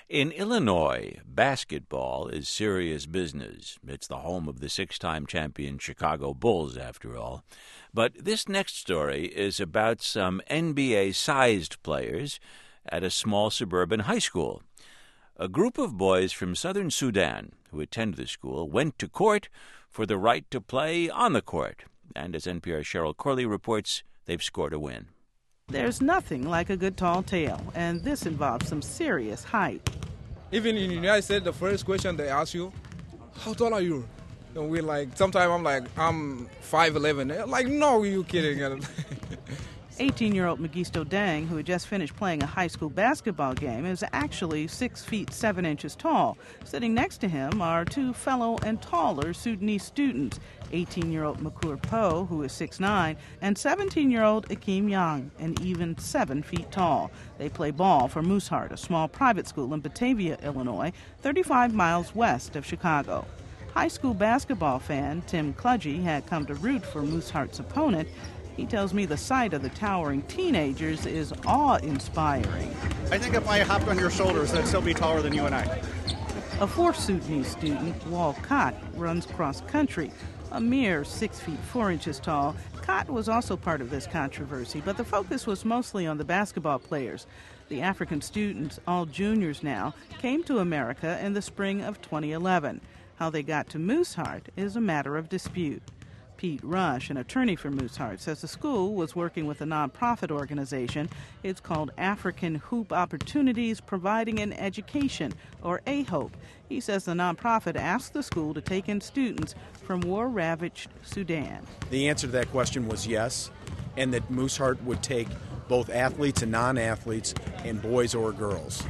In Illinois, basketball is serious business. It's the home of the six-time champion Chicago Bulls, after all. But this next story is about some NBA-sized players at a small suburban high school. A group of boys from southern Sudan who attend the school went to court for the right to play on the court. And as NPR's Cheryl Corley reports, they've scored a win. There's nothing like a good tall tale, and this involves some serious height. Even in the United States, the first question they ask you, how tall are you? And we're like, sometimes I'm like, I'm 5'11". They're like, no, you kidding? 18-year-old Mengistu Deng, who had just finished playing a high school basketball game, is actually 6 feet 7 inches tall. Sitting next to him are two fellow and taller Sudanese students, 18-year-old Makur Po, who is 6'9", and 17-year-old Akeem Yang, an even 7 feet tall. They play ball for Mooshart, a small private school in Batavia, Illinois, 35 miles west of Chicago. High school basketball fan Tim Cludgy had come to root for Mooshart's opponent. He tells me the sight of the towering teenagers is awe-inspiring. I think if I hopped on your shoulders, I'd still be taller than you and I. A fourth Sudanese student, Wal Kot, runs cross-country. A mere 6 feet 4 inches tall, Kot was also part of this controversy, but the focus was mostly on the basketball players. The African students, all juniors now, came to America in the spring of 2011. How they got to Mooshart is a matter of dispute. Pete Rush, an attorney for Mooshart, says the school was working with a nonprofit organization. It's called African Hoop Opportunities Providing an Education, or AHOPE. He says the nonprofit asked the school to take in students from war-ravaged Sudan. The answer to that question was yes, and that Mooshart would take both athletes and non-athletes, and boys or girls.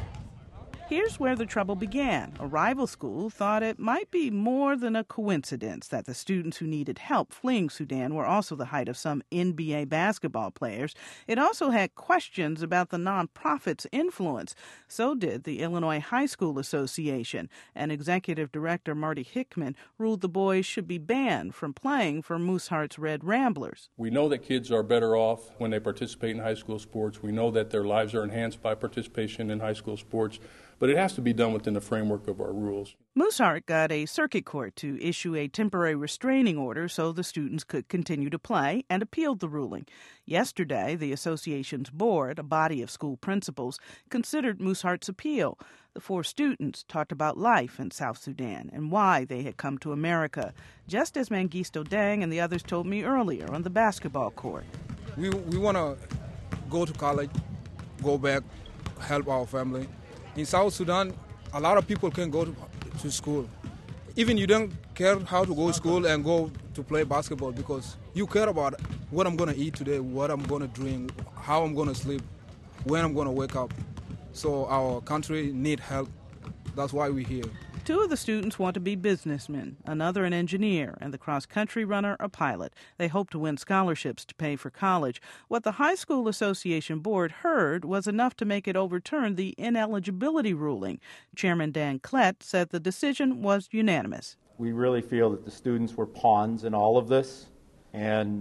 Here's where the trouble began. A rival school thought it might be more than a coincidence that the students who needed help fleeing Sudan were also the height of some NBA basketball players. It also had questions about the nonprofit's influence. So did the Illinois High School Association. And Executive Director Marty Hickman ruled the boys should be banned from playing for Mooshart's Red Ramblers. We know that kids are better off when they participate in high school sports. We know that their lives are enhanced by participation in high school sports. But it has to be done within the framework of our rules. Mooshart got a circuit court to issue a temporary restraining order so the students could continue to play and appealed the ruling. Yesterday, the association's board, a body of school principals, considered Mooshart's appeal. The four students talked about life in South Sudan and why they had come to America, just as Mengistu Deng and the others told me earlier on the basketball court. We want to go to college, go back, help our family. In South Sudan, a lot of people can go to school. Even you don't care how to go to school and go to play basketball because you care about what I'm going to eat today, what I'm going to drink, how I'm going to sleep, when I'm going to wake up. So our country need help. That's why we're here. Two of the students want to be businessmen, another an engineer, and the cross-country runner a pilot. They hope to win scholarships to pay for college. What the High School Association Board heard was enough to make it overturn the ineligibility ruling. Chairman Dan Klett said the decision was unanimous. We really feel that the students were pawns in all of this, and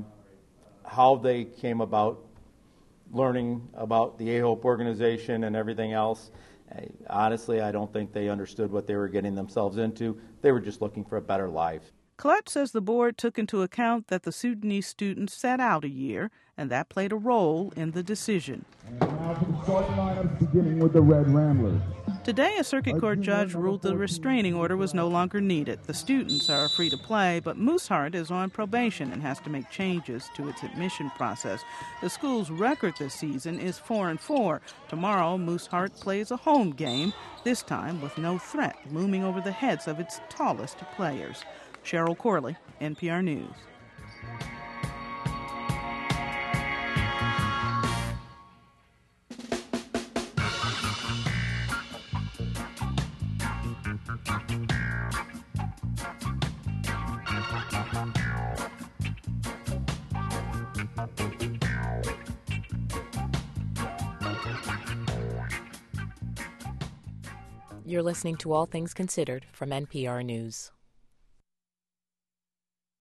how they came about learning about the AHOPE organization and everything else. Honestly, I don't think they understood what they were getting themselves into. They were just looking for a better life. Klett says the board took into account that the Sudanese students sat out a year, and that played a role in the decision. And now for the starting lineups, beginning with the Red Ramblers. Today, a circuit court judge ruled the restraining order was no longer needed. The students are free to play, but Mooshart is on probation and has to make changes to its admission process. The school's record this season is 4-4. Tomorrow, Mooshart plays a home game, this time with no threat looming over the heads of its tallest players. Cheryl Corley, NPR News. You're listening to All Things Considered from NPR News.